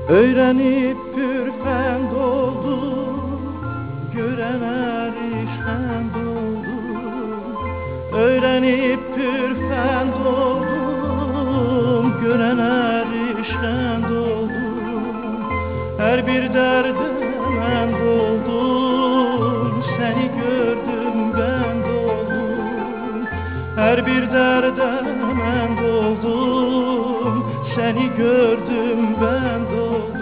Öğrenip pürfend oldum, gören erişkend oldum. Öğrenip pürfend oldum, gören erişkend oldum. Her bir derde mend oldum, seni gördüm ben doldum. Her bir derde mend oldum, seni gördüm ben doldum.